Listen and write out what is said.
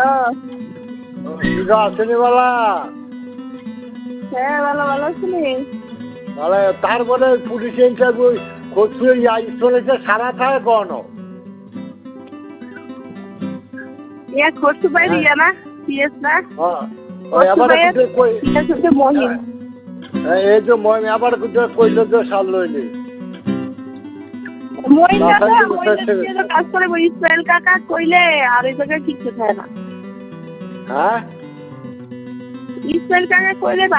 দিঘা আসেনি বলা? হ্যাঁ ভালো ভালো আছিনি? তাহলে তারপরে পুলিশ ইন্টারভিউ করছে, চলেছে সারা থাকে কোন ইয়া খোঁজু পাই দিয়া না পিএস না মহিন এই যে মহিন আবার কইল যে সাল লইলে মহিন কাজ করে ইসমাইল কাকা কইলে আর এই জায়গায় কিছু থাকে না। হ্যাঁ ইসমাইল কাকা কইলে